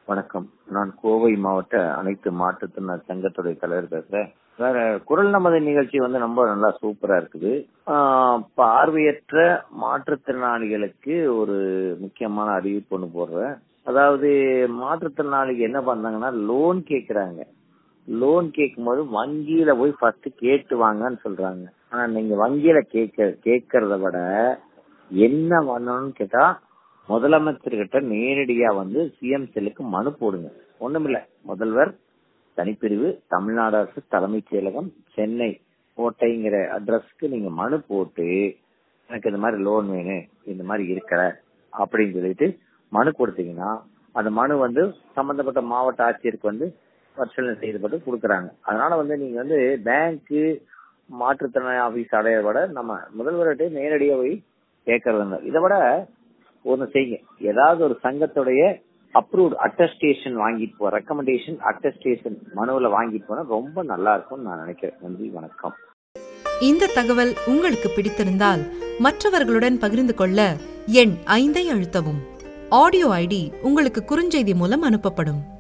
வணக்கம். நான் கோவை மாவட்ட அனைத்து மாற்றுத்திறனாளி சங்கத்துடைய தலைவர் பேசுறேன். வேற குரல் நமது நிகழ்ச்சி ரொம்ப நல்லா சூப்பரா இருக்குது. பார்வையற்ற மாற்றுத்திறனாளிகளுக்கு ஒரு முக்கியமான அறிவிப்பு ஒன்று போடுறேன். அதாவது மாற்றுத்திறனாளிகள் என்ன பண்றாங்கன்னா லோன் கேக்குறாங்க. லோன் கேட்கும்போது வங்கியில போய் ஃபர்ஸ்ட் கேட்டு வாங்கன்னு சொல்றாங்க. ஆனா நீங்க வங்கியில கேட்கறத விட என்ன பண்ணணும்னு கேட்டா முதலமைச்சர்கிட்ட நேரடியா சிஎம் செல்லுக்கு மனு போடுங்க. ஒண்ணுமில்ல, முதல்வர் தனிப்பிரிவு தமிழ்நாடு அரசு தலைமைச் செயலகம் சென்னை கோட்டைங்கிற அட்ரஸ்க்கு நீங்க மனு போட்டு எனக்கு இந்த மாதிரி லோன் வேணும், இந்த மாதிரி இருக்கிற அப்படின்னு சொல்லிட்டு மனு கொடுத்தீங்கன்னா அந்த மனு சம்பந்தப்பட்ட மாவட்ட ஆட்சியருக்கு பரிசீலனை செய்யப்பட்டு கொடுக்குறாங்க. அதனால நீங்க பேங்க் மாற்றுத்திறனாளி ஆபீஸ் அடைய விட நம்ம முதல்வர்கிட்ட நேரடியா போய் கேட்கறது. இதை விட ஒண்ணு செய்யுங்க, ஏதாவது ஒரு சங்கத்துடைய அப்ரூவ்ட் அட்டஸ்டேஷன் வாங்கிட்டு போ, ரெக்கமெண்டேஷன் அட்டஸ்டேஷன் மனுவில் வாங்கிட்டு போனா ரொம்ப நல்லா இருக்கும்னு நான் நினைக்கிறேன். நன்றி, வணக்கம். இந்த தகவல் உங்களுக்கு பிடித்திருந்தால் மற்றவர்களுடன் பகிர்ந்து கொள்ள எண் 5 அழுத்தவும். ஆடியோ ஐடி உங்களுக்கு குறுஞ்செய்தி மூலம் அனுப்பப்படும்.